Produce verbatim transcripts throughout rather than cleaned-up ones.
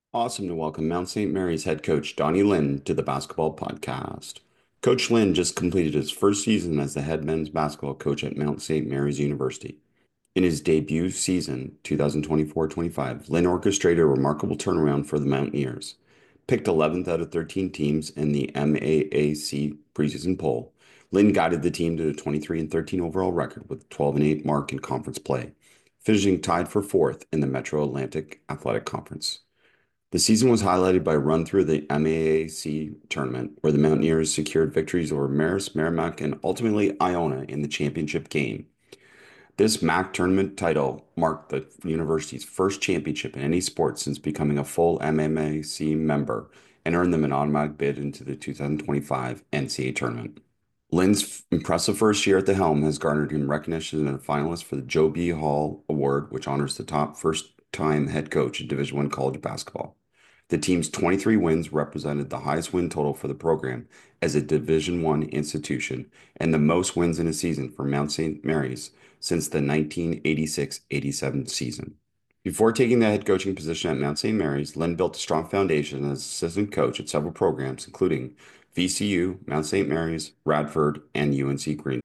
Awesome to welcome Mount Saint Mary's head coach Donnie Lynn to the basketball podcast. Coach Lynn just completed his first season as the head men's basketball coach at Mount Saint Mary's University. In his debut season, twenty twenty-four twenty-five, Lynn orchestrated a remarkable turnaround for the Mountaineers. Picked eleventh out of thirteen teams in the M A A C preseason poll, Lynn guided the team to a twenty-three and thirteen overall record with a twelve and eight mark in conference play, finishing tied for fourth in the Metro Atlantic Athletic Conference. The season was highlighted by a run through the M A A C tournament, where the Mountaineers secured victories over Marist, Merrimack, and ultimately Iona in the championship game. This M A C tournament title marked the university's first championship in any sport since becoming a full M M A C member and earned them an automatic bid into the two thousand twenty-five N C A A tournament. Lynn's impressive first year at the helm has garnered him recognition as a finalist for the Joe B. Hall Award, which honors the top first-time head coach in Division One college basketball. The team's twenty-three wins represented the highest win total for the program as a Division One institution and the most wins in a season for Mount Saint Mary's since the nineteen eighty-six eighty-seven season. Before taking the head coaching position at Mount Saint Mary's, Lynn built a strong foundation as assistant coach at several programs, including V C U, Mount Saint Mary's, Radford, and U N C Green.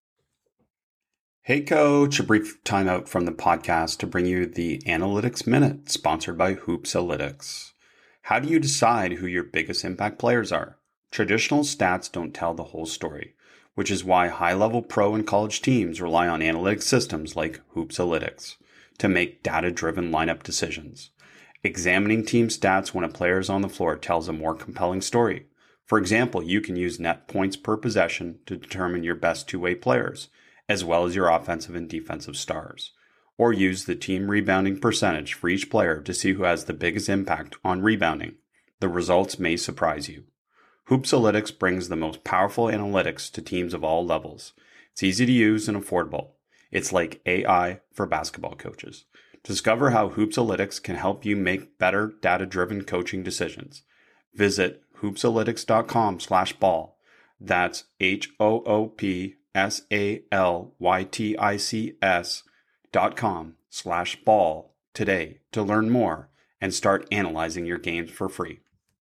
Hey, Coach, a brief timeout from the podcast to bring you the Analytics Minute, sponsored by Hoopsalytics. How do you decide who your biggest impact players are? Traditional stats don't tell the whole story, which is why high-level pro and college teams rely on analytics systems like Hoopsalytics to make data-driven lineup decisions. Examining team stats when a player is on the floor tells a more compelling story. For example, you can use net points per possession to determine your best two-way players, as well as your offensive and defensive stars. Or use the team rebounding percentage for each player to see who has the biggest impact on rebounding. The results may surprise you. Hoopsalytics brings the most powerful analytics to teams of all levels. It's easy to use and affordable. It's like A I for basketball coaches. Discover how Hoopsalytics can help you make better data-driven coaching decisions. Visit hoopsalytics.com slash ball. That's H O O P S A L Y T I C S dot com slash ball today to learn more and start analyzing your games for free.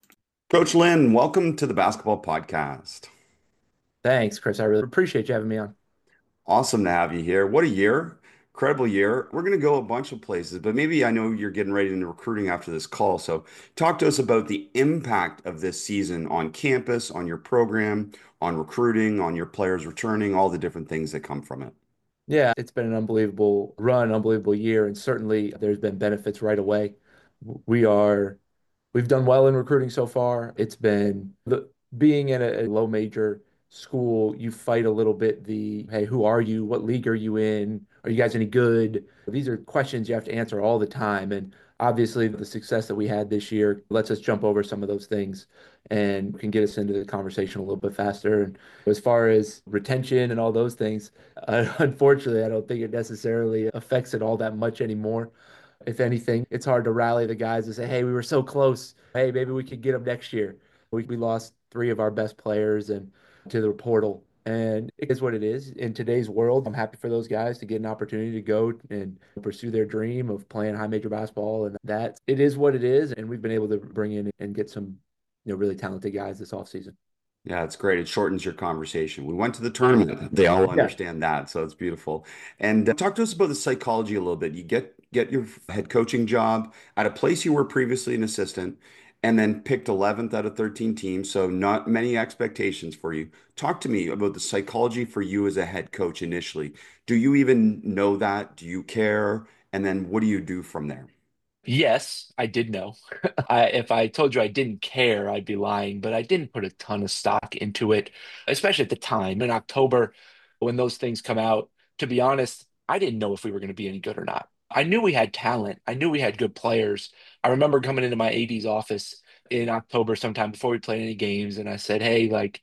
Coach Lynn, welcome to the basketball podcast. Thanks, Chris. I really appreciate you having me on. Awesome to have you here. What a year. Incredible year. We're going to go a bunch of places, but maybe I know you're getting ready into recruiting after this call. So talk to us about the impact of this season on campus, on your program, on recruiting, on your players returning, all the different things that come from it. Yeah, it's been an unbelievable run, unbelievable year, and certainly there's been benefits right away. We are We've done well in recruiting so far. It's been the being in a, a low major school, you fight a little bit the, hey, who are you? What league are you in? Are you guys any good? These are questions you have to answer all the time. And obviously, the success that we had this year lets us jump over some of those things and can get us into the conversation a little bit faster. And as far as retention and all those things, uh, unfortunately, I don't think it necessarily affects it all that much anymore. If anything, it's hard to rally the guys and say, hey, we were so close. Hey, maybe we could get them next year. We, we lost three of our best players and to the portal. And it is what it is. In today's world, I'm happy for those guys to get an opportunity to go and pursue their dream of playing high major basketball. And that it is what it is. And we've been able to bring in and get some, you know, really talented guys this offseason. Yeah, it's great. It shortens your conversation. We went to the tournament. They all Yeah. understand that, so it's beautiful. And uh, talk to us about the psychology a little bit. You get get your head coaching job at a place you were previously an assistant, and then picked eleventh out of thirteen teams, so not many expectations for you. Talk to me about the psychology for you as a head coach initially. Do you even know that? Do you care? And then what do you do from there? Yes, I did know. I, if I told you I didn't care, I'd be lying, but I didn't put a ton of stock into it, especially at the time in October when those things come out. To be honest, I didn't know if we were going to be any good or not. I knew we had talent. I knew we had good players. I remember coming into my A D's office in October sometime before we played any games, and I said, hey, like,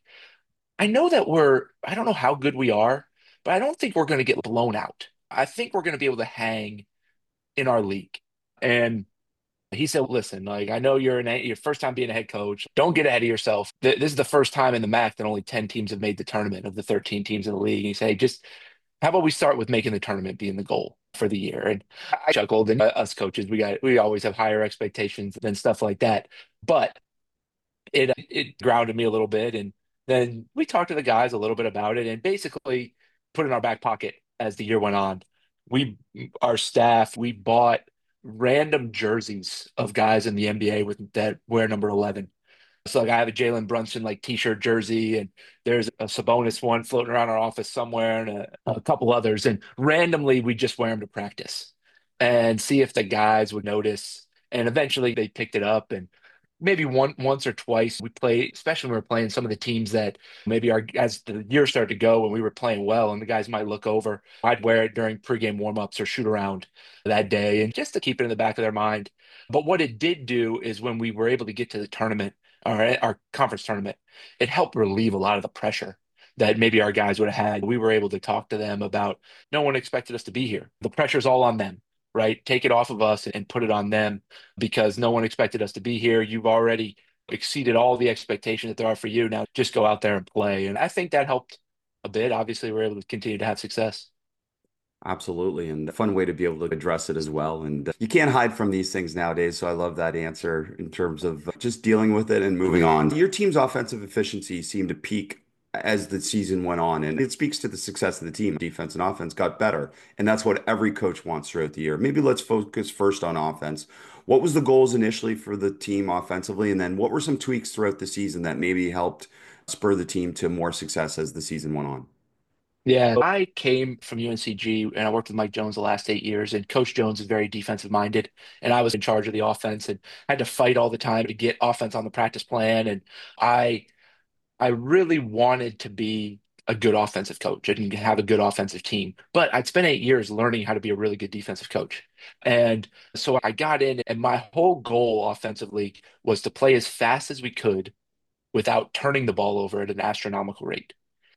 I know that we're, I don't know how good we are, but I don't think we're going to get blown out. I think we're going to be able to hang in our league. And he said, listen, like, I know you're an, your first time being a head coach. Don't get ahead of yourself. Th- This is the first time in the M A C that only ten teams have made the tournament of the thirteen teams in the league. And he said, hey, just how about we start with making the tournament being the goal for the year? And I chuckled, and uh, us coaches, we got we always have higher expectations than stuff like that. But it it grounded me a little bit, and then we talked to the guys a little bit about it, and basically put it in our back pocket as the year went on. We, our staff, we bought random jerseys of guys in the N B A with that wear number eleven. So like I have a Jalen Brunson like t-shirt jersey, and there's a Sabonis one floating around our office somewhere, and a, a couple others. And randomly we just wear them to practice and see if the guys would notice. And eventually they picked it up, and maybe one once or twice we play, especially when we were playing some of the teams that maybe our as the year started to go and we were playing well, and the guys might look over. I'd wear it during pregame warmups or shoot around that day, and just to keep it in the back of their mind. But what it did do is when we were able to get to the tournament, our our conference tournament, it helped relieve a lot of the pressure that maybe our guys would have had. We were able to talk to them about no one expected us to be here. The pressure's all on them, right? Take it off of us and put it on them because no one expected us to be here. You've already exceeded all the expectations that there are for you. Now just go out there and play. And I think that helped a bit. Obviously, we're able to continue to have success. Absolutely. And a fun way to be able to address it as well. And uh, you can't hide from these things nowadays. So I love that answer in terms of uh, just dealing with it and moving on. Your team's offensive efficiency seemed to peak as the season went on. And it speaks to the success of the team. Defense and offense got better. And that's what every coach wants throughout the year. Maybe let's focus first on offense. What was the goals initially for the team offensively? And then what were some tweaks throughout the season that maybe helped spur the team to more success as the season went on? Yeah, I came from U N C G and I worked with Mike Jones the last eight years. And Coach Jones is very defensive minded. And I was in charge of the offense and had to fight all the time to get offense on the practice plan. And I I really wanted to be a good offensive coach and have a good offensive team. But I'd spent eight years learning how to be a really good defensive coach. And so I got in, and my whole goal offensively was to play as fast as we could without turning the ball over at an astronomical rate.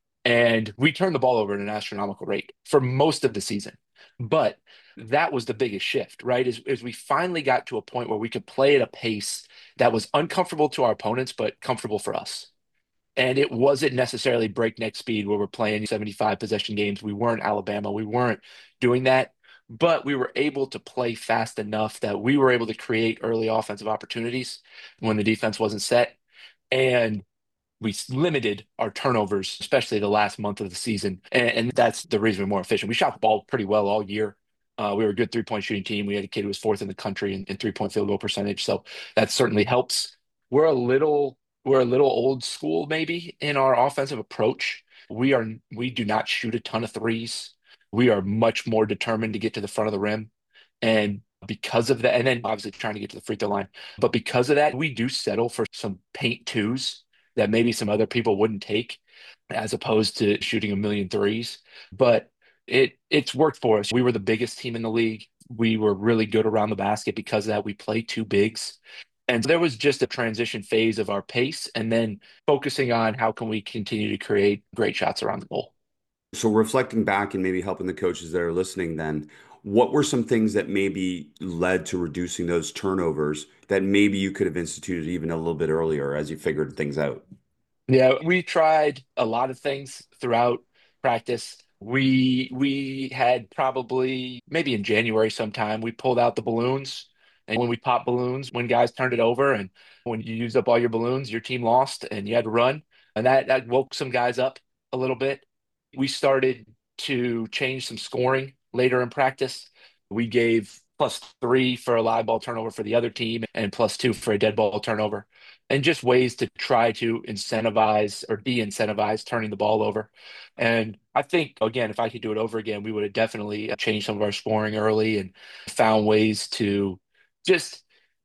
And we turned the ball over at an astronomical rate for most of the season. But that was the biggest shift, right? Is, is we finally got to a point where we could play at a pace that was uncomfortable to our opponents, but comfortable for us. And it wasn't necessarily breakneck speed where we're playing seventy-five possession games. We weren't Alabama. We weren't doing that. But we were able to play fast enough that we were able to create early offensive opportunities when the defense wasn't set. And we limited our turnovers, especially the last month of the season. And, and that's the reason we're more efficient. We shot the ball pretty well all year. Uh, we were a good three point shooting team. We had a kid who was fourth in the country in, in three point field goal percentage. So that certainly helps. We're a little, we're a little old school maybe in our offensive approach. We are, we do not shoot a ton of threes. We are much more determined to get to the front of the rim. And because of that, and then obviously trying to get to the free throw line. But because of that, we do settle for some paint twos that maybe some other people wouldn't take as opposed to shooting a million threes. But it it's worked for us. We were the biggest team in the league. We were really good around the basket because of that. We played two bigs. And there was just a transition phase of our pace and then focusing on how can we continue to create great shots around the goal. So reflecting back and maybe helping the coaches that are listening then, what were some things that maybe led to reducing those turnovers that maybe you could have instituted even a little bit earlier as you figured things out? Yeah, we tried a lot of things throughout practice. We we had probably maybe in January sometime we pulled out the balloons. And when we popped balloons, when guys turned it over and when you used up all your balloons, your team lost and you had to run. And that that woke some guys up a little bit. We started to change some scoring later in practice. We gave plus three for a live ball turnover for the other team and plus two for a dead ball turnover and just ways to try to incentivize or de-incentivize turning the ball over. And I think, again, if I could do it over again, we would have definitely changed some of our scoring early and found ways to just,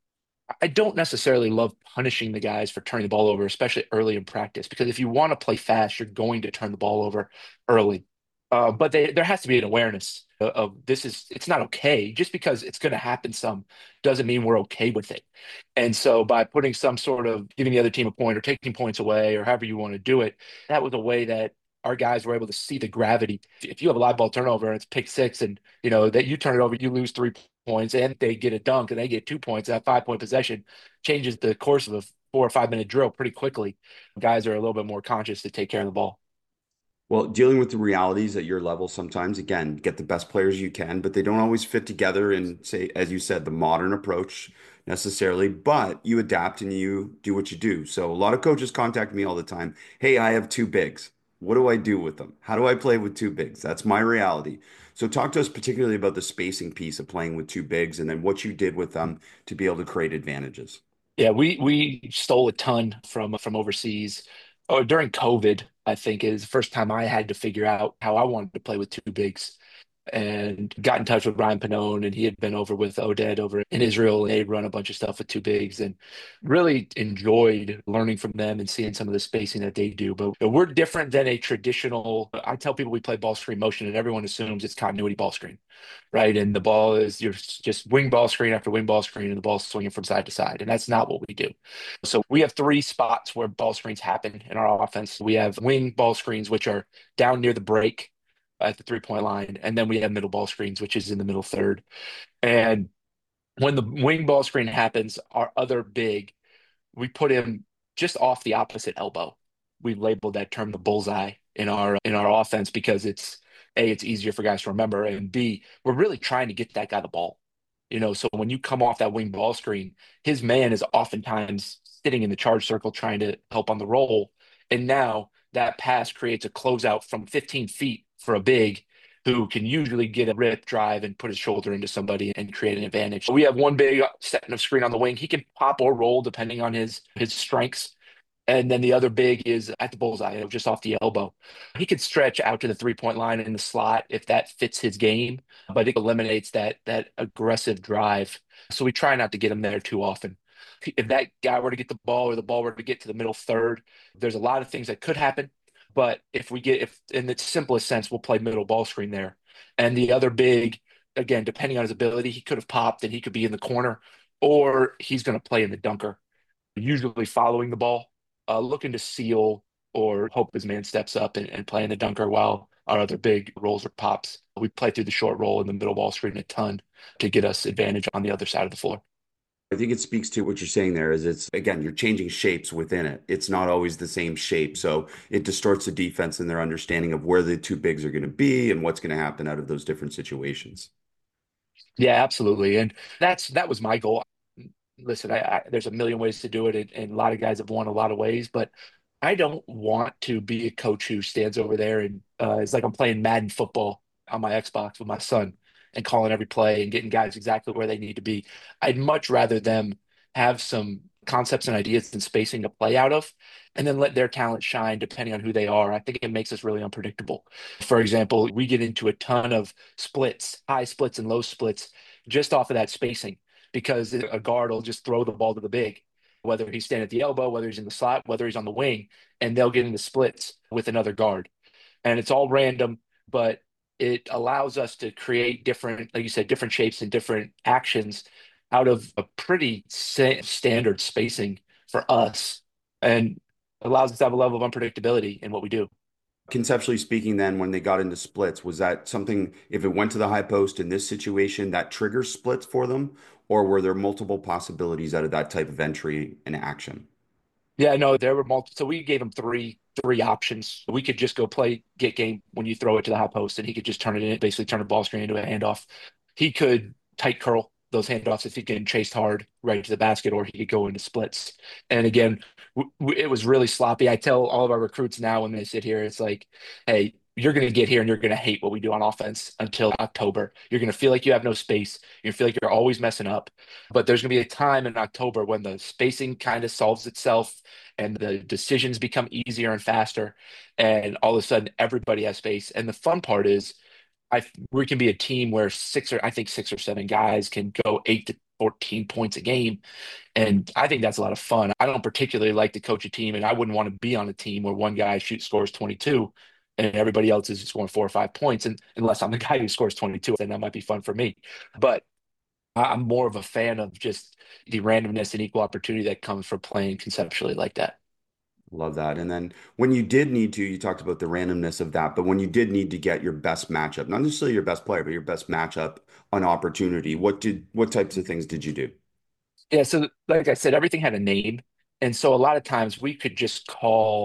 I don't necessarily love punishing the guys for turning the ball over, especially early in practice, because if you want to play fast, you're going to turn the ball over early. Uh, but they, there has to be an awareness of, of this is, it's not okay. Just because it's going to happen some doesn't mean we're okay with it. And so by putting some sort of giving the other team a point or taking points away or however you want to do it, that was a way that our guys were able to see the gravity. If you have a live ball turnover and it's pick six and you know that you turn it over, you lose three points and they get a dunk and they get two points, that five point possession changes the course of a four or five minute drill pretty quickly. Guys are a little bit more conscious to take care of the ball. Well, dealing with the realities at your level sometimes, again, get the best players you can, but they don't always fit together in, say, as you said, the modern approach necessarily, but you adapt and you do what you do. So a lot of coaches contact me all the time. Hey, I have two bigs. What do I do with them? How do I play with two bigs? That's my reality. So talk to us particularly about the spacing piece of playing with two bigs and then what you did with them to be able to create advantages. Yeah, we we stole a ton from from overseas. Oh, during COVID, I think is the first time I had to figure out how I wanted to play with two bigs, and got in touch with Ryan Pannone, and he had been over with Oded over in Israel, and they'd run a bunch of stuff with two bigs, and really enjoyed learning from them and seeing some of the spacing that they do. But we're different than a traditional. I tell people we play ball screen motion, and everyone assumes it's continuity ball screen, right? And the ball is you're just wing ball screen after wing ball screen, and the ball's swinging from side to side, and that's not what we do. So we have three spots where ball screens happen in our offense. We have wing ball screens, which are down near the break at the three point line. And then we have middle ball screens, which is in the middle third. And when the wing ball screen happens, our other big, we put him just off the opposite elbow. We labeled that term the bullseye in our in our offense because it's A, it's easier for guys to remember, and B, we're really trying to get that guy the ball. You know, so when you come off that wing ball screen, his man is oftentimes sitting in the charge circle trying to help on the roll. And now that pass creates a closeout from fifteen feet for a big who can usually get a rip drive and put his shoulder into somebody and create an advantage. So we have one big setting of screen on the wing. He can pop or roll depending on his his strengths. And then the other big is at the bullseye, just off the elbow. He could stretch out to the three point line in the slot if that fits his game, but it eliminates that that aggressive drive. So we try not to get him there too often. If that guy were to get the ball or the ball were to get to the middle third, there's a lot of things that could happen. But if we get, if in the simplest sense, we'll play middle ball screen there. And the other big, again, depending on his ability, he could have popped and he could be in the corner, or he's going to play in the dunker, usually following the ball, uh, looking to seal or hope his man steps up and, and play in the dunker while our other big rolls or pops. We play through the short roll and the middle ball screen a ton to get us advantage on the other side of the floor. I think it speaks to what you're saying there is it's again, you're changing shapes within it. It's not always the same shape. So it distorts the defense and their understanding of where the two bigs are going to be and what's going to happen out of those different situations. Yeah, absolutely. And that's that was my goal. Listen, I, I, there's a million ways to do it, and, and a lot of guys have won a lot of ways, but I don't want to be a coach who stands over there and uh, it's like I'm playing Madden football on my Xbox with my son and calling every play and getting guys exactly where they need to be. I'd much rather them have some concepts and ideas and spacing to play out of, and then let their talent shine depending on who they are. I think it makes us really unpredictable. For example, we get into a ton of splits, high splits and low splits, just off of that spacing because a guard will just throw the ball to the big, whether he's standing at the elbow, whether he's in the slot, whether he's on the wing, and they'll get into splits with another guard. And it's all random, but it allows us to create different, like you said, different shapes and different actions out of a pretty sa- standard spacing for us, and allows us to have a level of unpredictability in what we do. Conceptually speaking, then when they got into splits, was that something, if it went to the high post in this situation, that triggers splits for them? Or were there multiple possibilities out of that type of entry and action? Yeah, no, there were multiple. So we gave him three three options. We could just go play get game when you throw it to the high post, and he could just turn it in, basically turn a ball screen into a handoff. He could tight curl those handoffs if he getting chased hard right to the basket, or he could go into splits. And again, w w it was really sloppy. I tell all of our recruits now when they sit here, it's like, hey, you're going to get here and you're going to hate what we do on offense until October. You're going to feel like you have no space. You're going to feel like you're always messing up. But there's going to be a time in October when the spacing kind of solves itself and the decisions become easier and faster. And all of a sudden, everybody has space. And the fun part is, I we can be a team where six or I think six or seven guys can go eight to fourteen points a game. And I think that's a lot of fun. I don't particularly like to coach a team, and I wouldn't want to be on a team where one guy shoots scores twenty-two and everybody else is scoring four or five points. And unless I'm the guy who scores twenty-two, then that might be fun for me. But I- am more of a fan of just the randomness and equal opportunity that comes from playing conceptually like that. Love that. And then when you did need to, you talked about the randomness of that, but when you did need to get your best matchup, not necessarily your best player, but your best matchup on opportunity, what did what types of things did you do? Yeah, so like I said, everything had a name. And so a lot of times we could just call.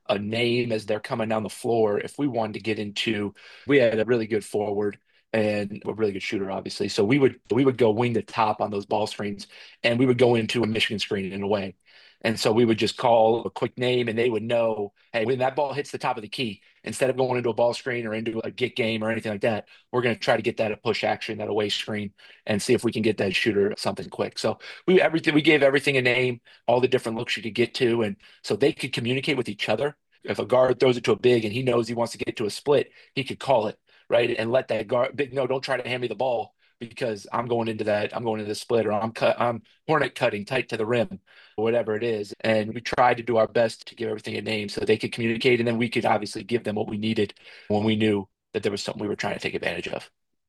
a name as they're coming down the floor. If we wanted to get into, we had a really good forward and a really good shooter, obviously. So we would we would go wing to top on those ball screens, and we would go into a Michigan screen in a way. And so we would just call a quick name, and they would know, hey, when that ball hits the top of the key, instead of going into a ball screen or into a get game or anything like that, we're going to try to get that a push action, that away screen, and see if we can get that shooter something quick. So we everything we gave everything a name, all the different looks you could get to, and so they could communicate with each other. If a guard throws it to a big and he knows he wants to get to a split, he could call it, right, and let that guard big. No, don't try to hand me the ball because I'm going into that. I'm going into the split, or I'm cut. I'm hornet cutting tight to the rim, or whatever it is. And we tried to do our best to give everything a name so they could communicate, and then we could obviously give them what we needed when we knew that there was something we were trying to take advantage of.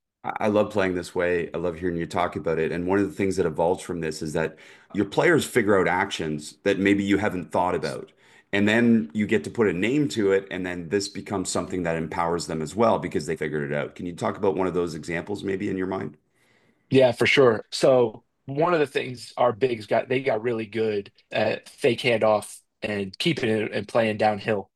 I love playing this way. I love hearing you talk about it. And one of the things that evolves from this is that your players figure out actions that maybe you haven't thought about. And then you get to put a name to it. And then this becomes something that empowers them as well because they figured it out. Can you talk about one of those examples maybe in your mind? Yeah, for sure. So one of the things our bigs got, they got really good at fake handoff and keeping it and playing downhill.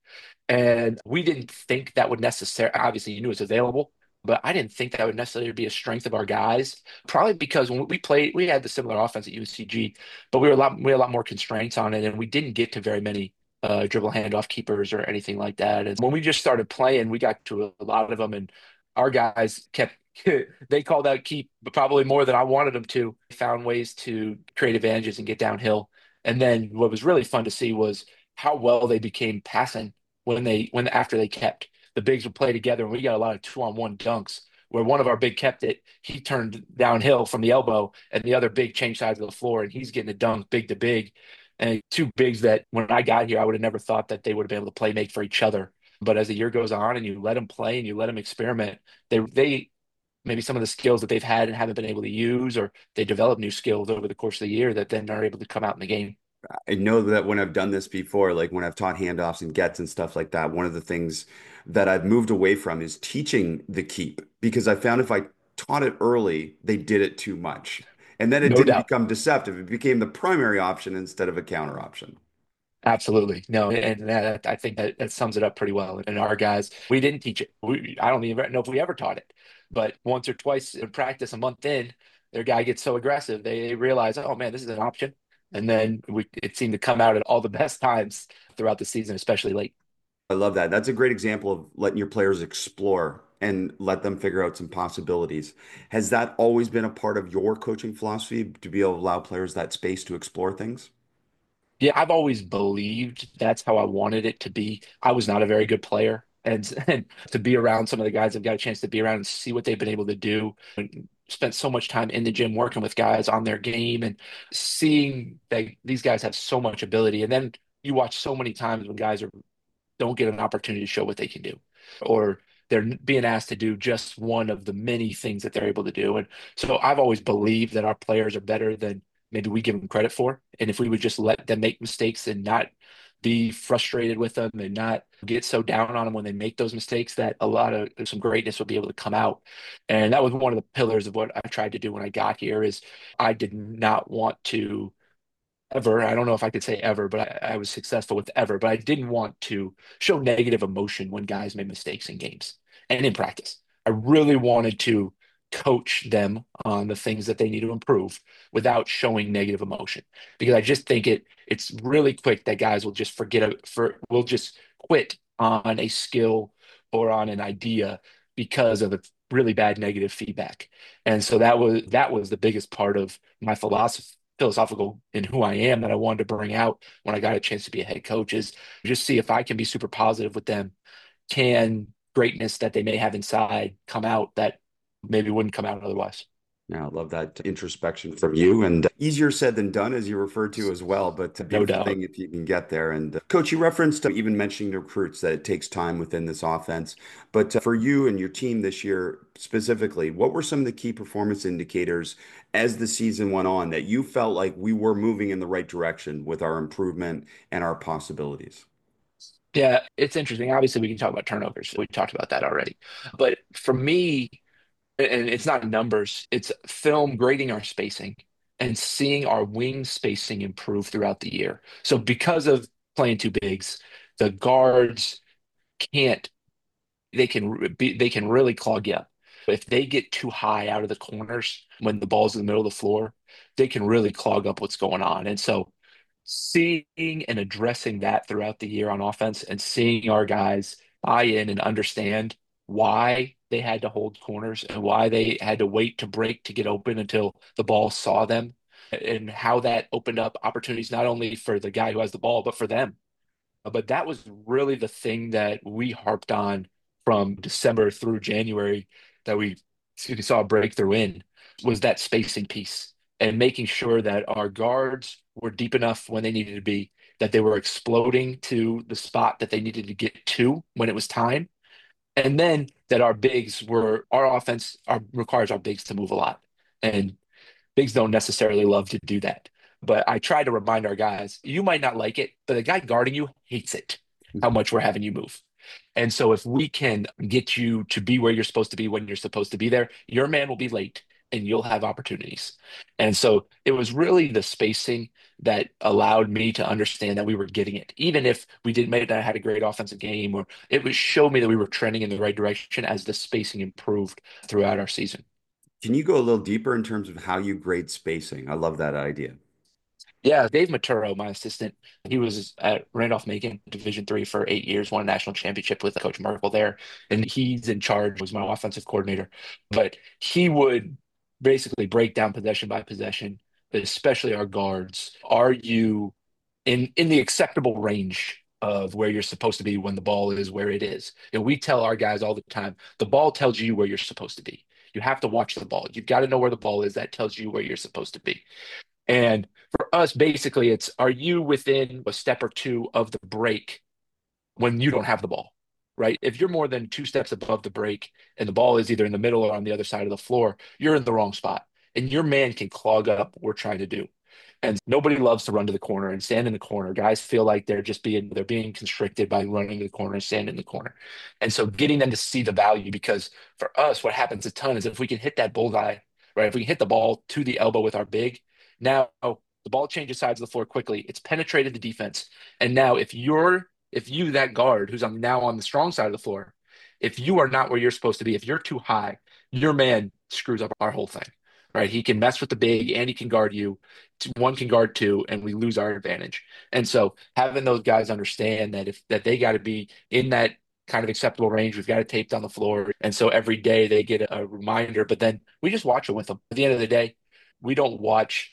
And we didn't think that would necessarily, obviously, you knew it's available, but I didn't think that would necessarily be a strength of our guys. Probably because when we played, we had the similar offense at U C G, but we were a lot, we had a lot more constraints on it, and we didn't get to very many uh, dribble handoff keepers or anything like that. And when we just started playing, we got to a, a lot of them, and our guys kept. They called out keep probably more than I wanted them to. Found ways to create advantages and get downhill. And then what was really fun to see was how well they became passing when they when after they kept. The bigs would play together, and we got a lot of two on one dunks where one of our big kept it. He turned downhill from the elbow, and the other big changed sides of the floor, and he's getting a dunk big to big. And two bigs that when I got here, I would have never thought that they would have been able to play make for each other. But as the year goes on, and you let them play and you let them experiment, they they maybe some of the skills that they've had and haven't been able to use, or they develop new skills over the course of the year that then are able to come out in the game. I know that when I've done this before, like when I've taught handoffs and gets and stuff like that, one of the things that I've moved away from is teaching the keep because I found if I taught it early, they did it too much. And then it No didn't doubt. become deceptive. It became the primary option instead of a counter option. Absolutely. No, and that, I think that, that sums it up pretty well. And our guys, we didn't teach it. We, I don't even know if we ever taught it, but once or twice in practice, a month in, their guy gets so aggressive, they realize, oh man, this is an option. And then we, it seemed to come out at all the best times throughout the season, especially late. I love that. That's a great example of letting your players explore and let them figure out some possibilities. Has that always been a part of your coaching philosophy to be able to allow players that space to explore things? Yeah, I've always believed that's how I wanted it to be. I was not a very good player. And, and to be around some of the guys I've got a chance to be around and see what they've been able to do, and spent so much time in the gym working with guys on their game and seeing that these guys have so much ability. And then you watch so many times when guys are don't get an opportunity to show what they can do, or they're being asked to do just one of the many things that they're able to do. And so I've always believed that our players are better than maybe we give them credit for. And if we would just let them make mistakes and not be frustrated with them and not get so down on them when they make those mistakes, that a lot of some greatness will be able to come out. And that was one of the pillars of what I tried to do when I got here is I did not want to ever, I don't know if I could say ever, but I, I was successful with ever, but I didn't want to show negative emotion when guys made mistakes in games and in practice. I really wanted to coach them on the things that they need to improve without showing negative emotion because I just think it it's really quick that guys will just forget it for will just quit on a skill or on an idea because of the really bad negative feedback. And so that was that was the biggest part of my philosophy philosophical in who I am that I wanted to bring out when I got a chance to be a head coach is just see if I can be super positive with them. Can greatness that they may have inside come out that maybe wouldn't come out otherwise? Yeah, I love that introspection from you. And easier said than done, as you referred to as well, but a No beautiful doubt. thing if you can get there. And uh, Coach, you referenced uh, even mentioning the recruits that it takes time within this offense. But uh, for you and your team this year specifically, what were some of the key performance indicators as the season went on that you felt like we were moving in the right direction with our improvement and our possibilities? Yeah, it's interesting. Obviously, we can talk about turnovers. We talked about that already. But for me, and it's not numbers, it's film grading our spacing and seeing our wing spacing improve throughout the year. So because of playing two bigs, the guards can't they can be they can really clog you up. If they get too high out of the corners when the ball's in the middle of the floor, they can really clog up what's going on. And so seeing and addressing that throughout the year on offense and seeing our guys buy in and understand why they had to hold corners and why they had to wait to break to get open until the ball saw them and how that opened up opportunities not only for the guy who has the ball, but for them. Uh, But that was really the thing that we harped on from December through January that we excuse me, saw a breakthrough in was that spacing piece and making sure that our guards were deep enough when they needed to be, that they were exploding to the spot that they needed to get to when it was time, and then that our bigs were our offense our, requires our bigs to move a lot. And bigs don't necessarily love to do that. But I try to remind our guys, you might not like it, but the guy guarding you hates it, how much we're having you move. And so if we can get you to be where you're supposed to be when you're supposed to be there, your man will be late and you'll have opportunities. And so it was really the spacing that allowed me to understand that we were getting it. Even if we didn't make that had a great offensive game, or it was show me that we were trending in the right direction as the spacing improved throughout our season. Can you go a little deeper in terms of how you grade spacing? I love that idea. Yeah, Dave Maturo, my assistant, he was at Randolph-Macon Division three for eight years, won a national championship with Coach Merkel there, and he's in charge, was my offensive coordinator. But he would basically break down possession by possession, especially our guards. Are you in in the acceptable range of where you're supposed to be when the ball is where it is? And we tell our guys all the time, the ball tells you where you're supposed to be. You have to watch the ball. You've got to know where the ball is. That tells you where you're supposed to be. And for us, basically, it's are you within a step or two of the break when you don't have the ball, right? If you're more than two steps above the break and the ball is either in the middle or on the other side of the floor, you're in the wrong spot. And your man can clog up what we're trying to do. And nobody loves to run to the corner and stand in the corner. Guys feel like they're just being they're being constricted by running to the corner and standing in the corner. And so getting them to see the value, because for us, what happens a ton is if we can hit that bullseye, right? If we can hit the ball to the elbow with our big, now the ball changes sides of the floor quickly. It's penetrated the defense. And now if you're if you, that guard who's on now on the strong side of the floor, if you are not where you're supposed to be, if you're too high, your man screws up our whole thing, right? He can mess with the big and he can guard you. One can guard two, and we lose our advantage. And so having those guys understand that if that they got to be in that kind of acceptable range, we've got it taped on the floor. And so every day they get a, a reminder, but then we just watch it with them. At the end of the day, we don't watch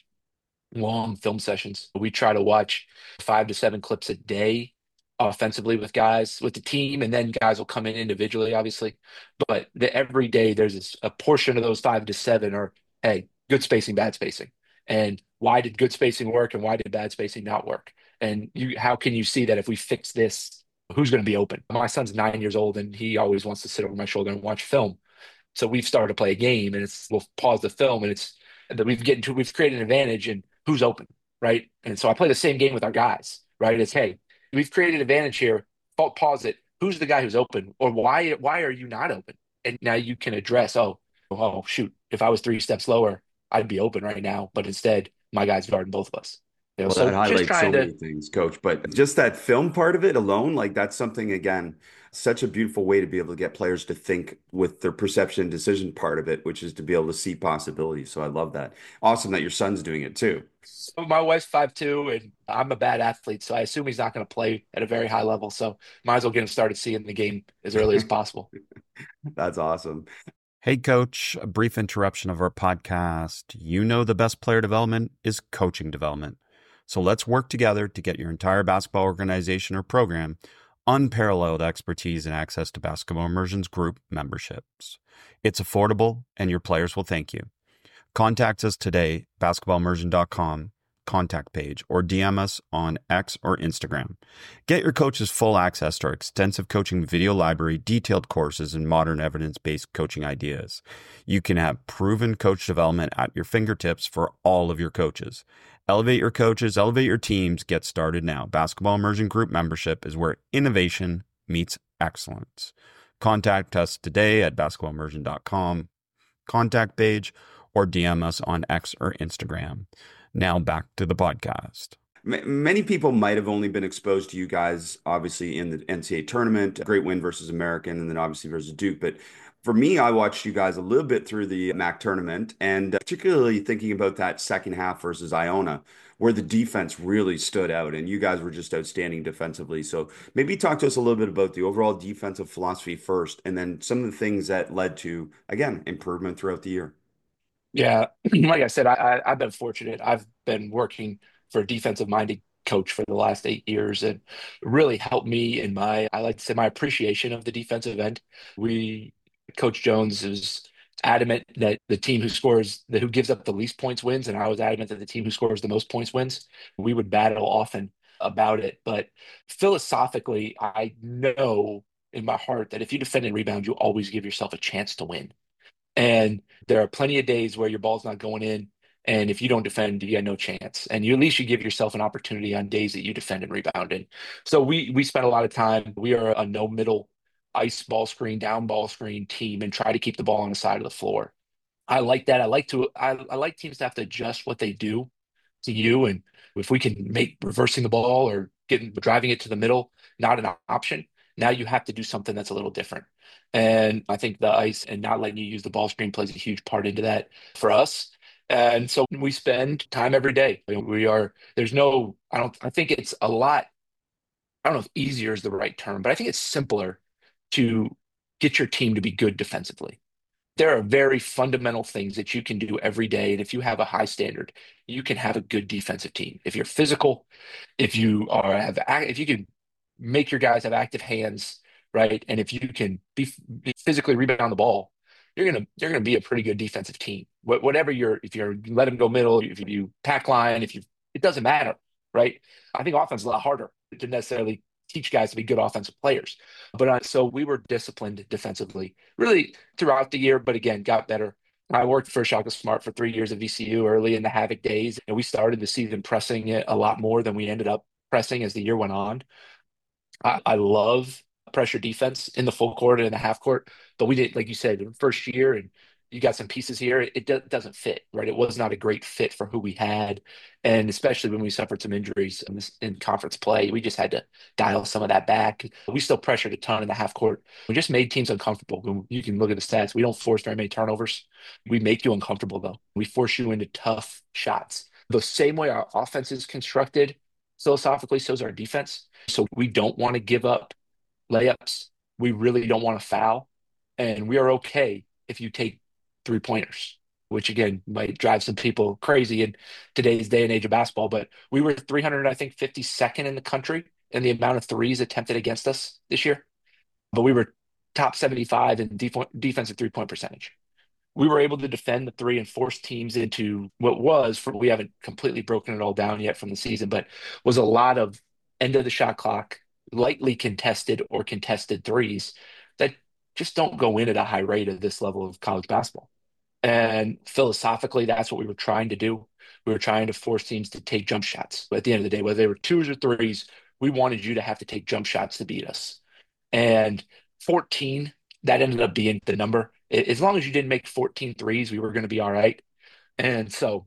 long film sessions. We try to watch five to seven clips a day offensively with guys, with the team, and then guys will come in individually, obviously. But the, every day there's this, a portion of those five to seven are, hey, good spacing, bad spacing. And why did good spacing work and why did bad spacing not work? And you, how can you see that if we fix this, who's going to be open? My son's nine years old and he always wants to sit over my shoulder and watch film. So we've started to play a game and it's, we'll pause the film and it's, that we've get into, we've created an advantage in who's open, right? And so I play the same game with our guys, right? It's, hey, we've created an advantage here. Pause it. Who's the guy who's open? Or why, why are you not open? And now you can address, oh, oh, shoot, if I was three steps lower, I'd be open right now. But instead, my guy's guarding both of us. You know, Well, so that just highlights so trying many to, things, Coach. But just that film part of it alone, like that's something, again, such a beautiful way to be able to get players to think with their perception decision part of it, which is to be able to see possibilities. So I love that. Awesome that your son's doing it too. so my wife's five two, and I'm a bad athlete. So I assume he's not going to play at a very high level. So might as well get him started seeing the game as early as possible. That's awesome. Hey, Coach, a brief interruption of our podcast. You know the best player development is coaching development. So let's work together to get your entire basketball organization or program unparalleled expertise and access to Basketball Immersion's group memberships. It's affordable, and your players will thank you. Contact us today, basketball immersion dot com contact page, or D M us on X or Instagram. Get your coaches full access to our extensive coaching video library, detailed courses, and modern evidence-based coaching ideas. You can have proven coach development at your fingertips for all of your coaches. Elevate your coaches, elevate your teams. Get started now. Basketball Immersion Group membership is where innovation meets excellence. Contact us today at basketball immersion dot com contact page, or D M us on X or Instagram. Now back to the podcast. M many people might have only been exposed to you guys, obviously, in the N C A A tournament, great win versus American, and then obviously versus Duke. But for me, I watched you guys a little bit through the M A C tournament, and particularly thinking about that second half versus Iona, where the defense really stood out, and you guys were just outstanding defensively. So maybe talk to us a little bit about the overall defensive philosophy first, and then some of the things that led to, again, improvement throughout the year. Yeah, like I said, I, I I've been fortunate. I've been working for a defensive minded coach for the last eight years, and really helped me in my, I like to say, my appreciation of the defensive end. We, Coach Jones is adamant that the team who scores, that who gives up the least points wins, and I was adamant that the team who scores the most points wins. We would battle often about it, but philosophically, I know in my heart that if you defend and rebound, you always give yourself a chance to win. And there are plenty of days where your ball's not going in. And if you don't defend, you got no chance. And you at least you give yourself an opportunity on days that you defend and rebound in. So we we spent a lot of time. We are a no middle ice ball screen, down ball screen team and try to keep the ball on the side of the floor. I like that. I like to I, I like teams to have to adjust what they do to you. And if we can make reversing the ball or getting driving it to the middle not an option, now you have to do something that's a little different. And I think the ice and not letting you use the ball screen plays a huge part into that for us. And so we spend time every day. We are, there's no, I don't, I think it's a lot, I don't know if easier is the right term, but I think it's simpler to get your team to be good defensively. There are very fundamental things that you can do every day. And if you have a high standard, you can have a good defensive team. If you're physical, if you are have if you can make your guys have active hands, right? And if you can be, be physically rebound the ball, you're gonna you're gonna be a pretty good defensive team. Wh- Whatever you're, if you're let them go middle, if you pack line, if you, it doesn't matter, right? I think offense is a lot harder to necessarily teach guys to be good offensive players. But uh, so we were disciplined defensively, really throughout the year. But again, got better. I worked for Shaka Smart for three years at V C U early in the Havoc days, and we started the season pressing it a lot more than we ended up pressing as the year went on. I, I love pressure defense in the full court and in the half court, but we did, like you said, the first year, and you got some pieces here. It, do, doesn't fit, right? It was not a great fit for who we had, and especially when we suffered some injuries in, this, in conference play, we just had to dial some of that back. We still pressured a ton in the half court. We just made teams uncomfortable. You can look at the stats. We don't force very many turnovers. We make you uncomfortable though. We force you into tough shots. The same way our offense is constructed philosophically, so is our defense. So we don't want to give up layups. We really don't want to foul. And we are okay if you take three pointers, which again might drive some people crazy in today's day and age of basketball. But we were three hundred, I think, fifty-second in the country in the amount of threes attempted against us this year. But we were top seventy-five in def defensive three point percentage. We were able to defend the three and force teams into what was, for we haven't completely broken it all down yet from the season, but was a lot of end of the shot clock, lightly contested or contested threes that just don't go in at a high rate at this level of college basketball. And philosophically, that's what we were trying to do. We were trying to force teams to take jump shots. But at the end of the day, whether they were twos or threes, we wanted you to have to take jump shots to beat us. And fourteen, that ended up being the number. As long as you didn't make fourteen threes, we were going to be all right. And so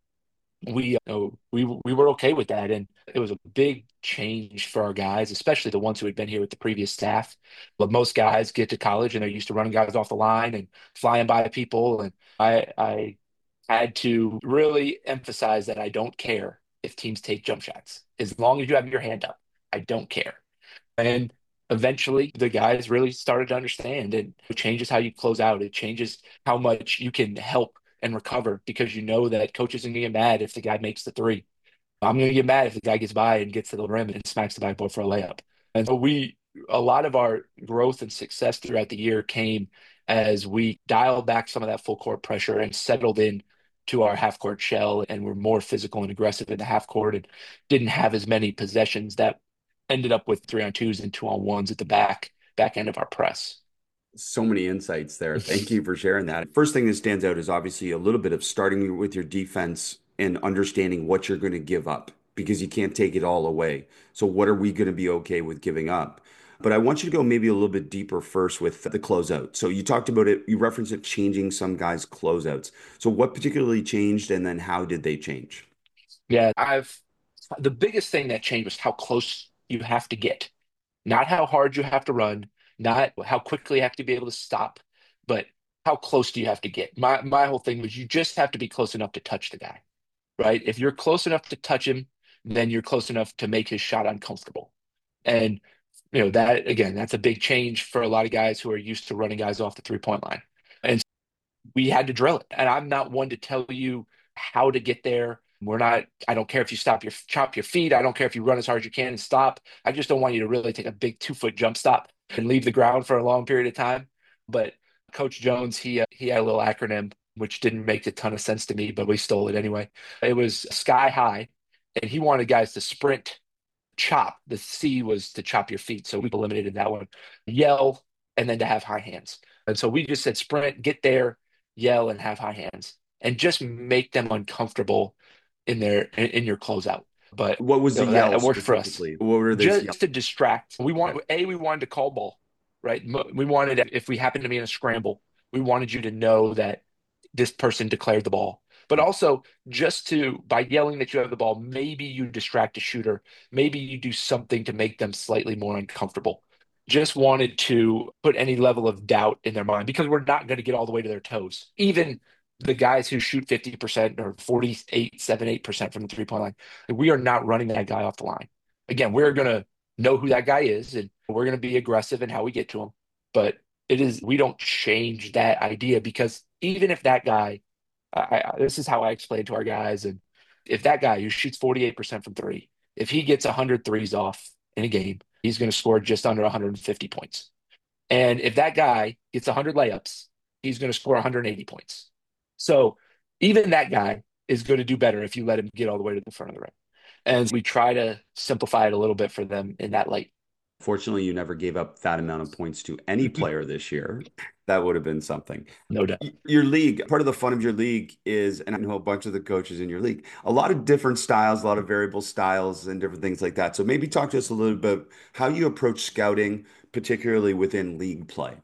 we you know, we we were okay with that, and it was a big change for our guys, especially the ones who had been here with the previous staff. But most guys get to college and they're used to running guys off the line and flying by people, and I I had to really emphasize that I don't care if teams take jump shots as long as you have your hand up. I don't care. And eventually the guys really started to understand, and it changes how you close out. It changes how much you can help and recover because you know that coach isn't going to get mad if the guy makes the three. I'm going to get mad if the guy gets by and gets to the rim and smacks the backboard for a layup. And so we, a lot of our growth and success throughout the year came as we dialed back some of that full court pressure and settled in to our half court shell and were more physical and aggressive in the half court and didn't have as many possessions that ended up with three on twos and two on ones at the back back end of our press. So many insights there. Thank you for sharing that. First thing that stands out is obviously a little bit of starting with your defense and understanding what you're going to give up because you can't take it all away. So what are we going to be okay with giving up? But I want you to go maybe a little bit deeper first with the closeout. So you talked about it, you referenced it changing some guys' closeouts. So what particularly changed and then how did they change? Yeah, I've the biggest thing that changed was how close you have to get, not how hard you have to run, not how quickly you have to be able to stop, but how close do you have to get? My my whole thing was you just have to be close enough to touch the guy, right? If you're close enough to touch him, then you're close enough to make his shot uncomfortable. And you know that again, that's a big change for a lot of guys who are used to running guys off the three point line. And we had to drill it. And I'm not one to tell you how to get there. We're not, I don't care if you stop your chop your feet. I don't care if you run as hard as you can and stop. I just don't want you to really take a big two foot jump stop and leave the ground for a long period of time. But Coach Jones, he uh, he had a little acronym which didn't make a ton of sense to me, but we stole it anyway. It was sky high, and he wanted guys to sprint, chop. The C was to chop your feet, so we eliminated that one. Yell, and then to have high hands. And so we just said sprint, get there, yell, and have high hands, and just make them uncomfortable in their in, in your closeout. But What was you the know, that, yell that worked for us. specifically? What were those Just yells? to distract. We want A, we wanted to call ball, right? Mo- We wanted, if we happened to be in a scramble, we wanted you to know that this person declared the ball. But also, just to, by yelling that you have the ball, maybe you distract a shooter. Maybe you do something to make them slightly more uncomfortable. Just wanted to put any level of doubt in their mind because we're not going to get all the way to their toes. Even the guys who shoot fifty percent or forty-eight, seven, eight percent from the three point line, we are not running that guy off the line. Again, we're going to know who that guy is and we're going to be aggressive in how we get to him. But it is, we don't change that idea because even if that guy, I, I, this is how I explain to our guys, and if that guy who shoots forty-eight percent from three, if he gets one hundred threes off in a game, he's going to score just under one hundred fifty points. And if that guy gets one hundred layups, he's going to score one hundred eighty points. So even that guy is going to do better if you let him get all the way to the front of the rim. And we try to simplify it a little bit for them in that light. Fortunately, you never gave up that amount of points to any player this year. That would have been something. No doubt. Your league, part of the fun of your league is, and I know a bunch of the coaches in your league, a lot of different styles, a lot of variable styles and different things like that. So maybe talk to us a little bit how you approach scouting, particularly within league play.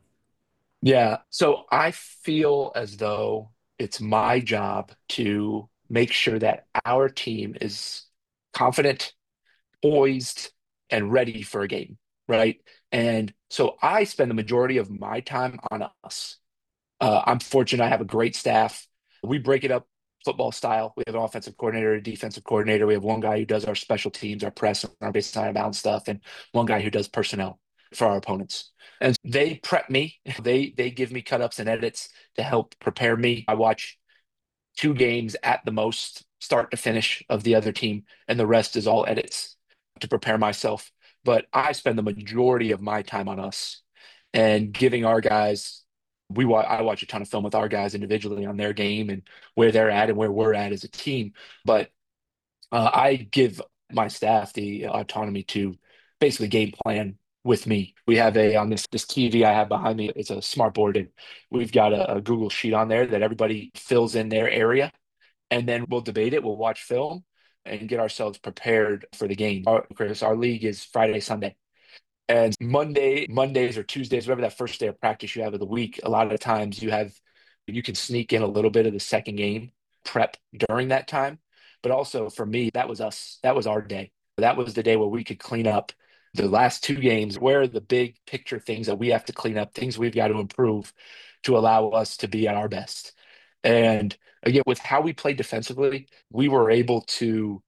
Yeah. So I feel as though it's my job to make sure that our team is confident, poised, and ready for a game, right? And so I spend the majority of my time on us. Uh, I'm fortunate I have a great staff. We break it up football style. We have an offensive coordinator, a defensive coordinator. We have one guy who does our special teams, our press, and our baseline and bound stuff, and one guy who does personnel for our opponents. And they prep me. They they give me cut ups and edits to help prepare me. I watch two games at the most, start to finish, of the other team, and the rest is all edits to prepare myself. But I spend the majority of my time on us and giving our guys. We wa- I watch a ton of film with our guys individually on their game and where they're at and where we're at as a team. But uh, I give my staff the autonomy to basically game plan with me. We have a on this this T V I have behind me. It's a smart board, and we've got a, a Google sheet on there that everybody fills in their area, and then we'll debate it. We'll watch film and get ourselves prepared for the game. Our, Chris, our league is Friday, Sunday. And Monday, Mondays or Tuesdays, whatever that first day of practice you have of the week, a lot of the times you have you can sneak in a little bit of the second game prep during that time. But also for me, that was us. That was our day. That was the day where we could clean up the last two games. Where are the big picture things that we have to clean up, things we've got to improve to allow us to be at our best. And again, with how we played defensively, we were able to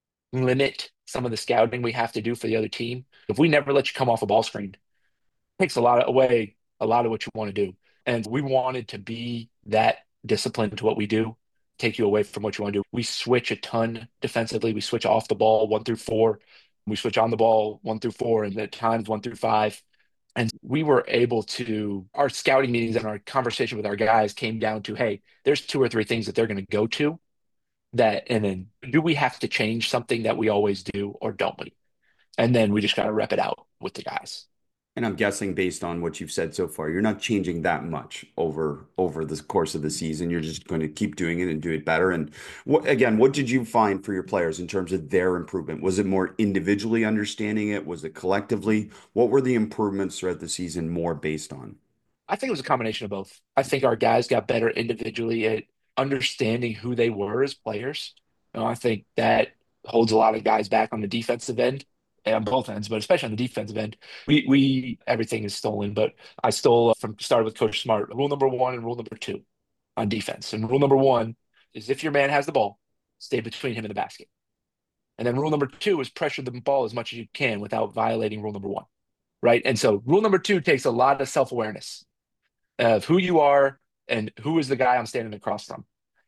limit some of the scouting we have to do for the other team. If we never let you come off a ball screen, it takes a lot of, away a lot of what you want to do. And we wanted to be that disciplined to what we do, take you away from what you want to do. We switch a ton defensively. We switch off the ball one through four. We switch on the ball one through four, and at times one through five. And we were able to, our scouting meetings and our conversation with our guys came down to, hey, there's two or three things that they're going to go to that, and then do we have to change something that we always do or don't we? And then we just got to rep it out with the guys. And I'm guessing based on what you've said so far, you're not changing that much over over the course of the season. You're just going to keep doing it and do it better. And what again, what did you find for your players in terms of their improvement? Was it more individually understanding it? Was it collectively? What were the improvements throughout the season more based on? I think it was a combination of both. I think our guys got better individually at understanding who they were as players. You know, I think that holds a lot of guys back on the defensive end and on both ends, but especially on the defensive end. We we everything is stolen, but I stole from started with Coach Smart. Rule number one and rule number two on defense. And rule number one is if your man has the ball, stay between him and the basket. And then rule number two is pressure the ball as much as you can without violating rule number one, right? And so rule number two takes a lot of self-awareness of who you are and who is the guy I'm standing across from.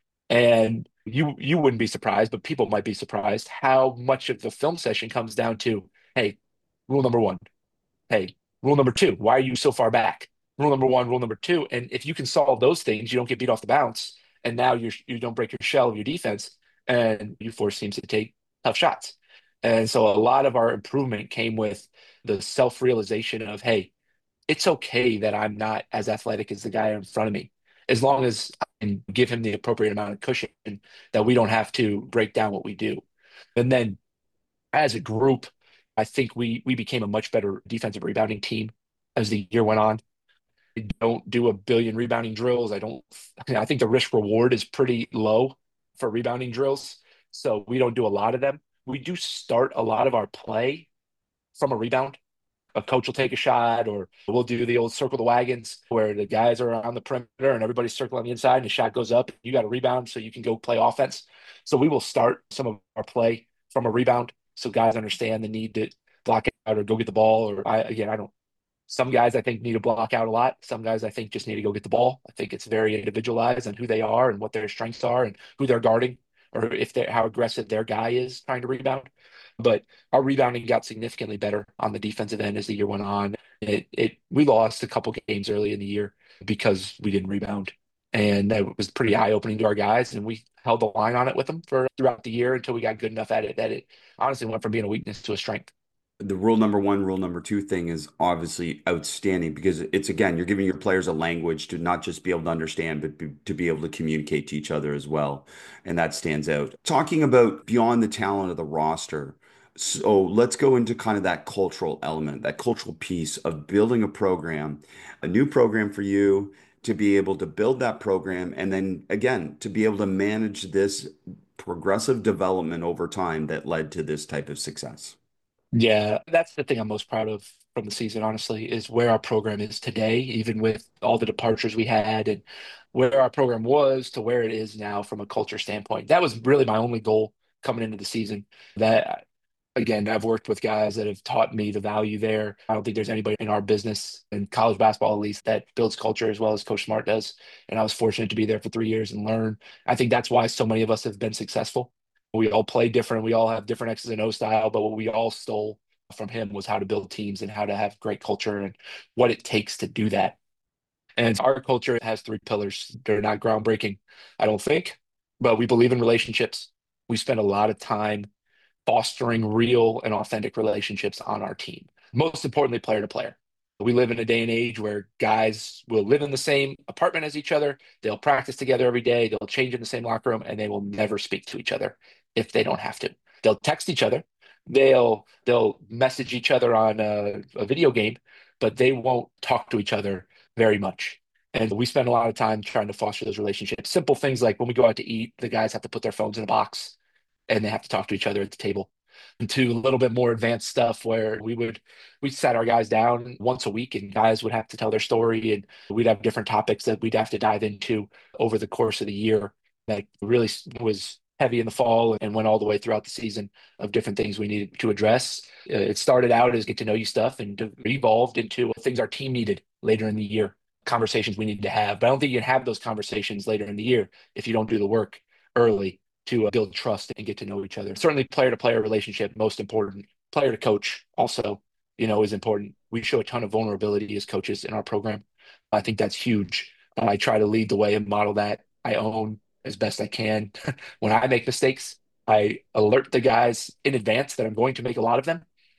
And you you wouldn't be surprised, but people might be surprised how much of the film session comes down to, hey, rule number one. Hey, rule number two, why are you so far back? Rule number one, rule number two. And if you can solve those things, you don't get beat off the bounce. And now you're you don't break your shell of your defense and you force teams to take tough shots. And so a lot of our improvement came with the self-realization of, hey, it's okay that I'm not as athletic as the guy in front of me, as long as I can give him the appropriate amount of cushion that we don't have to break down what we do. And then as a group, I think we we became a much better defensive rebounding team as the year went on. I don't do a billion rebounding drills. I don't, I think the risk reward is pretty low for rebounding drills. So we don't do a lot of them. We do start a lot of our play from a rebound. A coach will take a shot, or we'll do the old circle the wagons where the guys are on the perimeter and everybody's circling on the inside and the shot goes up. You got to rebound so you can go play offense. So we will start some of our play from a rebound so guys understand the need to block out or go get the ball. Or I, again, I don't, some guys I think need to block out a lot. Some guys I think just need to go get the ball. I think it's very individualized on who they are and what their strengths are and who they're guarding, or if they're how aggressive their guy is trying to rebound. But our rebounding got significantly better on the defensive end as the year went on. It it we lost a couple games early in the year because we didn't rebound. And that was pretty eye-opening to our guys. And we held the line on it with them for throughout the year until we got good enough at it that it honestly went from being a weakness to a strength. The rule number one, rule number two thing is obviously outstanding because it's again, you're giving your players a language to not just be able to understand, but be, to be able to communicate to each other as well. And that stands out. Talking about beyond the talent of the roster. So let's go into kind of that cultural element, that cultural piece of building a program, a new program for you to be able to build that program. And then again, to be able to manage this progressive development over time that led to this type of success. Yeah, that's the thing I'm most proud of from the season, honestly, is where our program is today, even with all the departures we had and where our program was to where it is now from a culture standpoint. That was really my only goal coming into the season. That, again, I've worked with guys that have taught me the value there. I don't think there's anybody in our business, in college basketball at least, that builds culture as well as Coach Smart does. And I was fortunate to be there for three years and learn. I think that's why so many of us have been successful. We all play different. We all have different X's and O style, but what we all stole from him was how to build teams and how to have great culture and what it takes to do that. And our culture has three pillars. They're not groundbreaking, I don't think, but we believe in relationships. We spend a lot of time fostering real and authentic relationships on our team. Most importantly, player to player. We live in a day and age where guys will live in the same apartment as each other. They'll practice together every day. They'll change in the same locker room, and they will never speak to each other if they don't have to. They'll text each other. They'll they'll message each other on a, a video game, but they won't talk to each other very much. And we spend a lot of time trying to foster those relationships. Simple things like when we go out to eat, the guys have to put their phones in a box and they have to talk to each other at the table. And to a little bit more advanced stuff where we would we sat our guys down once a week and guys would have to tell their story and we'd have different topics that we'd have to dive into over the course of the year that really was heavy in the fall and went all the way throughout the season of different things we needed to address. Uh, It started out as get to know you stuff and evolved into things our team needed later in the year, conversations we needed to have. But I don't think you can have those conversations later in the year if you don't do the work early to uh, build trust and get to know each other. Certainly player to player relationship, most important. Player to coach also, you know, is important. We show a ton of vulnerability as coaches in our program. I think that's huge. I try to lead the way and model that. I own as best I can. When I make mistakes, I alert the guys in advance that I'm going to make a lot of them.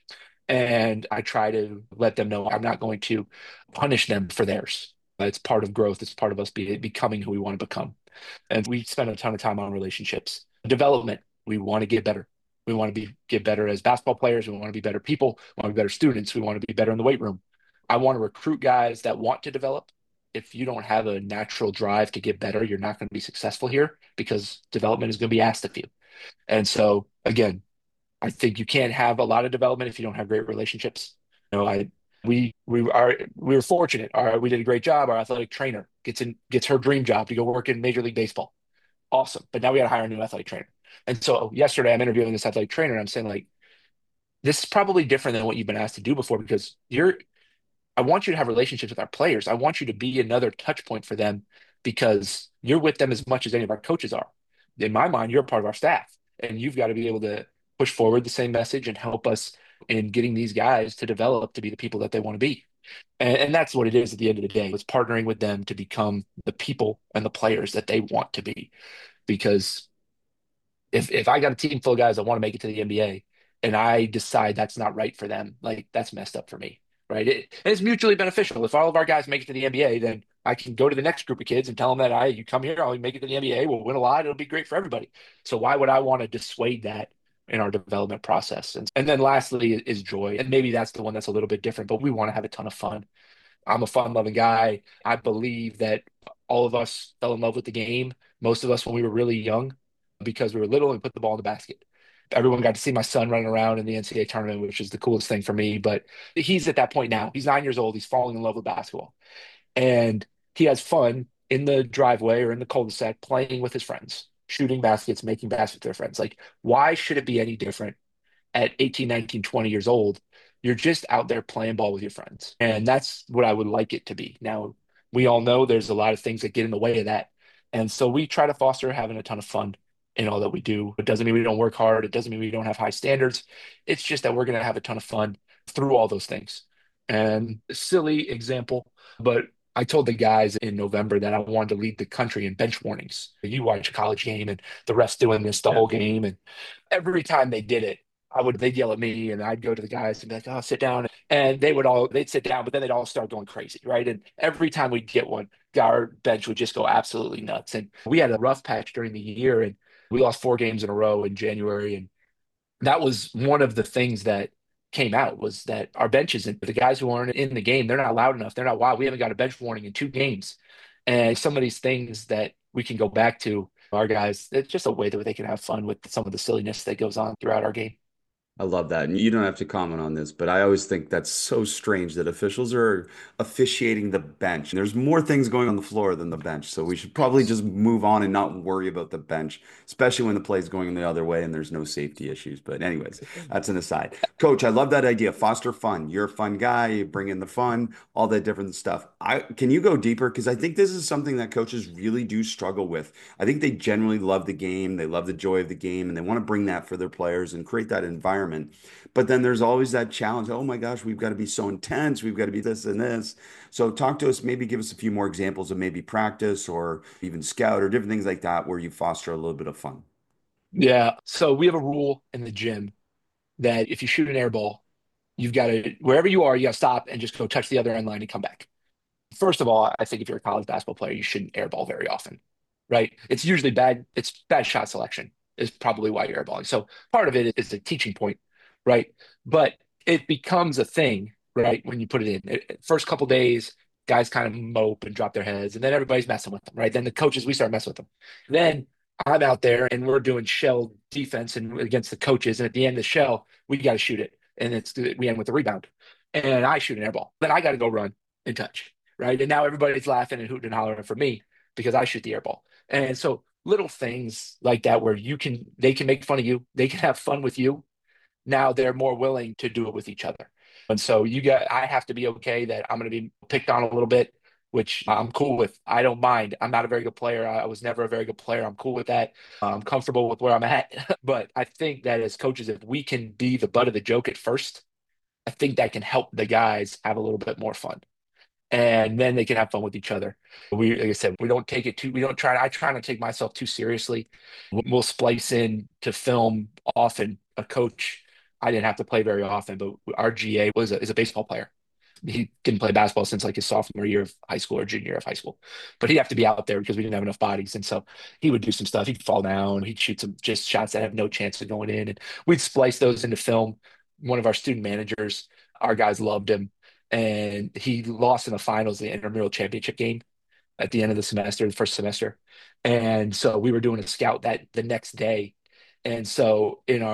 And I try to let them know I'm not going to punish them for theirs. It's part of growth. It's part of us be, becoming who we want to become. And we spend a ton of time on relationships. Development, we want to get better. We want to be get better as basketball players. We want to be better people. We want to be better students. We want to be better in the weight room. I want to recruit guys that want to develop. If you don't have a natural drive to get better, you're not going to be successful here because development is going to be asked of you. And so, again, I think you can't have a lot of development if you don't have great relationships. You know, I we we are we were fortunate. Our we did a great job. Our athletic trainer gets in gets her dream job to go work in Major League Baseball. Awesome. But now we got to hire a new athletic trainer. And so yesterday I'm interviewing this athletic trainer and I'm saying like this is probably different than what you've been asked to do before because you're I want you to have relationships with our players. I want you to be another touch point for them because you're with them as much as any of our coaches are. In my mind, you're a part of our staff, and you've got to be able to push forward the same message and help us in getting these guys to develop to be the people that they want to be. And, and that's what it is at the end of the day. It's partnering with them to become the people and the players that they want to be. Because if if I got a team full of guys that want to make it to the N B A and I decide that's not right for them, like that's messed up for me, right? It, it's mutually beneficial. If all of our guys make it to the N B A, then I can go to the next group of kids and tell them that I, you come here, I'll make it to the N B A, we'll win a lot, it'll be great for everybody. So why would I want to dissuade that in our development process? And and then lastly is, is joy, and maybe that's the one that's a little bit different, but we want to have a ton of fun. I'm a fun-loving guy. I believe that all of us fell in love with the game. Most of us when we were really young, because we were little and put the ball in the basket. Everyone got to see my son running around in the N C double A tournament, which is the coolest thing for me. But he's at that point now. He's nine years old. He's falling in love with basketball. And he has fun in the driveway or in the cul-de-sac playing with his friends, shooting baskets, making baskets with their friends. Like, why should it be any different at eighteen, nineteen, twenty years old? You're just out there playing ball with your friends. And that's what I would like it to be. Now, we all know there's a lot of things that get in the way of that. And so we try to foster having a ton of fun in all that we do. It doesn't mean we don't work hard. It doesn't mean we don't have high standards. It's just that we're going to have a ton of fun through all those things. And a silly example, but I told the guys in November that I wanted to lead the country in bench warnings. You watch a college game and the refs doing this the Yeah. whole game. And every time they did it, I would, they'd yell at me and I'd go to the guys and be like, oh, sit down. And they would all, they'd sit down, but then they'd all start going crazy, right? And every time we'd get one, our bench would just go absolutely nuts. And we had a rough patch during the year and we lost four games in a row in January. And that was one of the things that came out was that our benches and the guys who aren't in the game, they're not loud enough. They're not, wow, we haven't got a bench warning in two games. And some of these things that we can go back to our guys, it's just a way that they can have fun with some of the silliness that goes on throughout our game. I love that. And you don't have to comment on this, but I always think that's so strange that officials are officiating the bench. There's more things going on the floor than the bench. So we should probably just move on and not worry about the bench, especially when the play's going the other way and there's no safety issues. But anyways, that's an aside. Coach, I love that idea. Foster fun. You're a fun guy. You bring in the fun, all that different stuff. I can you go deeper? Because I think this is something that coaches really do struggle with. I think they generally love the game. They love the joy of the game, and they want to bring that for their players and create that environment. But then there's always that challenge. Oh my gosh, we've got to be so intense. We've got to be this and this. So talk to us, maybe give us a few more examples of maybe practice or even scout or different things like that where you foster a little bit of fun. Yeah. So we have a rule in the gym that if you shoot an air ball, you've got to, wherever you are, you got to stop and just go touch the other end line and come back. First of all, I think if you're a college basketball player, you shouldn't airball very often, right? It's usually bad. It's bad shot selection is probably why you're airballing. So part of it is a teaching point, right? But it becomes a thing, right? When you put it in. It, first couple days, guys kind of mope and drop their heads, and then everybody's messing with them, right? Then the coaches, we start messing with them. Then I'm out there and we're doing shell defense and against the coaches, and at the end of the shell, we got to shoot it, and it's we end with a rebound, and I shoot an airball. Then I got to go run and touch, right? And now everybody's laughing and hooting and hollering for me because I shoot the air ball. And so little things like that where you can, they can make fun of you, they can have fun with you. Now they're more willing to do it with each other. And so you got, I have to be okay that I'm going to be picked on a little bit, which I'm cool with. I don't mind. I'm not a very good player. I was never a very good player. I'm cool with that. I'm comfortable with where I'm at. But I think that as coaches, if we can be the butt of the joke at first, I think that can help the guys have a little bit more fun. And then they can have fun with each other. We, like I said, we don't take it too, we don't try, I try not to take myself too seriously. We'll splice in to film often. A coach, I didn't have to play very often, but our G A was a, is a baseball player. He didn't play basketball since like his sophomore year of high school or junior year of high school, but he'd have to be out there because we didn't have enough bodies. And so he would do some stuff. He'd fall down. He'd shoot some just shots that have no chance of going in. And we'd splice those into film. One of our student managers, our guys loved him. And he lost in the finals, the intramural championship game at the end of the semester, the first semester. And so we were doing a scout that the next day. And so in our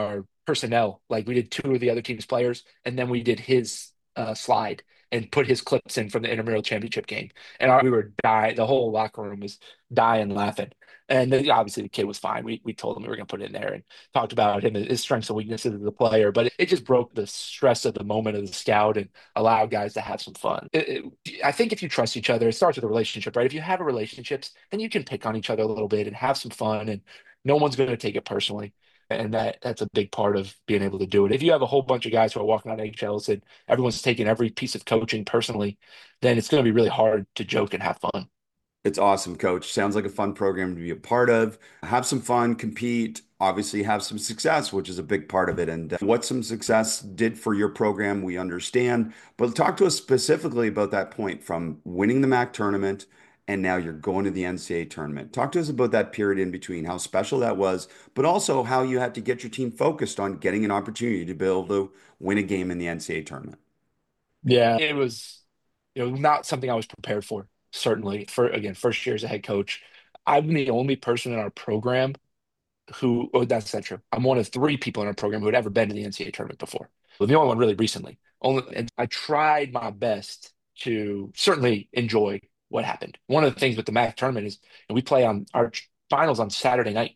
personnel. Like we did two of the other team's players, and then we did his uh, slide and put his clips in from the intramural championship game. And our, we were dying. The whole locker room was dying laughing. And then, obviously the kid was fine. We we told him we were going to put it in there and talked about him, his strengths and weaknesses as a player. But it, it just broke the stress of the moment of the scout and allowed guys to have some fun. It, it, I think if you trust each other, it starts with a relationship, right? If you have a relationships, then you can pick on each other a little bit and have some fun, and no one's going to take it personally. And that that's a big part of being able to do it. If you have a whole bunch of guys who are walking on eggshells and everyone's taking every piece of coaching personally, then it's going to be really hard to joke and have fun. It's awesome, coach. Sounds like a fun program to be a part of. Have some fun, compete, obviously have some success, which is a big part of it. And uh, what some success did for your program, we understand. But talk to us specifically about that point from winning the M A C tournament and now you're going to the N C double A tournament. Talk to us about that period in between, how special that was, but also how you had to get your team focused on getting an opportunity to be able to win a game in the N C double A tournament. Yeah, it was, you know, not something I was prepared for, certainly. For again, first year as a head coach. I'm the only person in our program who, oh, that's not true. I'm one of three people in our program who had ever been to the N C double A tournament before. Well, the only one really recently. Only, and I tried my best to certainly enjoy what happened. One of the things with the M A C tournament is and we play on our finals on Saturday night.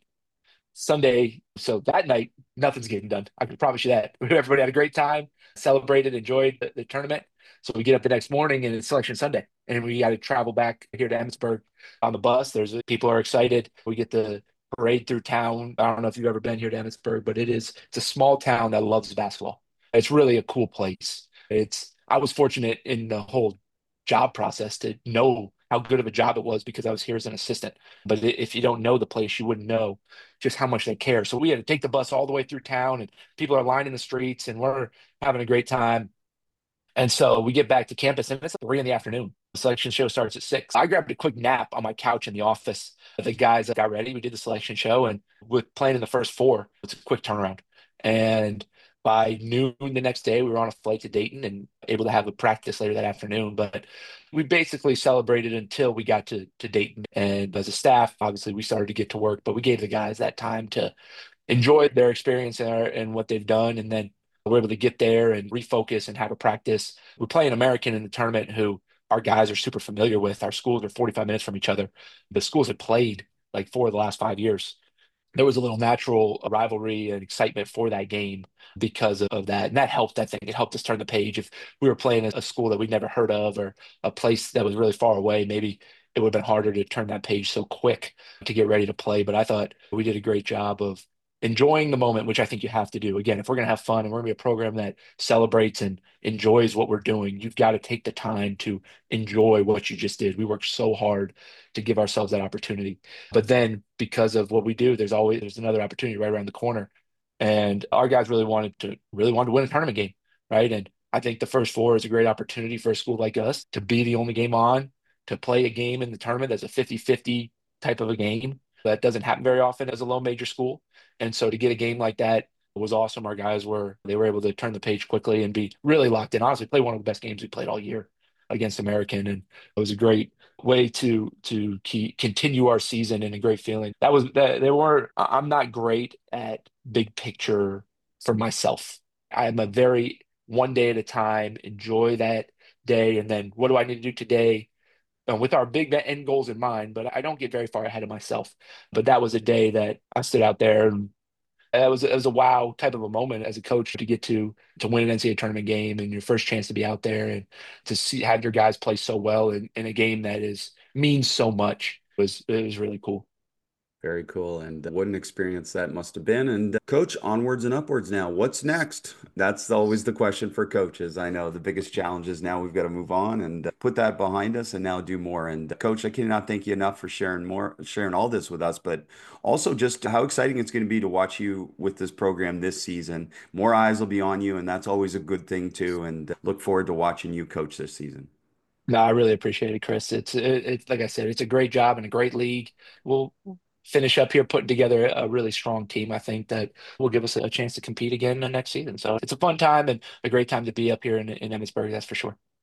Sunday. So that night, nothing's getting done. I can promise you that. Everybody had a great time, celebrated, enjoyed the, the tournament. So we get up the next morning and it's Selection Sunday, and we got to travel back here to Emmitsburg on the bus. There's people are excited. We get the parade through town. I don't know if you've ever been here to Emmitsburg, but it is it's a small town that loves basketball. It's really a cool place. It's I was fortunate in the whole job process to know how good of a job it was because I was here as an assistant. But if you don't know the place, you wouldn't know just how much they care. So we had to take the bus all the way through town, and people are lining the streets, and we're having a great time. And so we get back to campus, and it's like three in the afternoon. The selection show starts at six. I grabbed a quick nap on my couch in the office. The guys got ready. We did the selection show, and with playing in the first four, it's a quick turnaround. And by noon the next day, we were on a flight to Dayton and able to have a practice later that afternoon. But we basically celebrated until we got to to Dayton. And as a staff, obviously, we started to get to work, but we gave the guys that time to enjoy their experience and, our, and what they've done. And then we're able to get there and refocus and have a practice. We're playing American in the tournament who our guys are super familiar with. Our schools are forty-five minutes from each other. The schools had played like four of the last five years. There was a little natural rivalry and excitement for that game because of that. And that helped, I think. It helped us turn the page. If we were playing a school that we'd never heard of or a place that was really far away, maybe it would have been harder to turn that page so quick to get ready to play. But I thought we did a great job of enjoying the moment, which I think you have to do. Again, if we're going to have fun and we're going to be a program that celebrates and enjoys what we're doing, you've got to take the time to enjoy what you just did. We worked so hard to give ourselves that opportunity. But then because of what we do, there's always there's another opportunity right around the corner. And our guys really wanted to really wanted to win a tournament game, right? And I think the first four is a great opportunity for a school like us to be the only game on, to play a game in the tournament that's a fifty-fifty type of a game. That doesn't happen very often as a low major school. And so to get a game like that was awesome. Our guys were, they were able to turn the page quickly and be really locked in. Honestly, play one of the best games we played all year against American. And it was a great way to, to keep, continue our season and a great feeling. That was, that there were, I'm not great at big picture for myself. I'm a very one day at a time, enjoy that day. And then what do I need to do today? Um, with our big end goals in mind, but I don't get very far ahead of myself. But that was a day that I stood out there, and it was it was a wow type of a moment as a coach to get to to win an N C double A tournament game and your first chance to be out there and to see have your guys play so well in, in a game that is means so much. It was it was really cool. Very cool. And what an experience that must have been. And uh, coach, onwards and upwards now. What's next? That's always the question for coaches. I know the biggest challenge is now we've got to move on and uh, put that behind us and now do more. And uh, coach, I cannot thank you enough for sharing more, sharing all this with us, but also just how exciting it's going to be to watch you with this program this season. More eyes will be on you, and that's always a good thing too. And uh, look forward to watching you coach this season. No, I really appreciate it, Chris. It's it, it's like I said, it's a great job and a great league. We'll finish up here putting together a really strong team. I think that will give us a chance to compete again next season. So it's a fun time and a great time to be up here in, in Emmitsburg, that's for sure.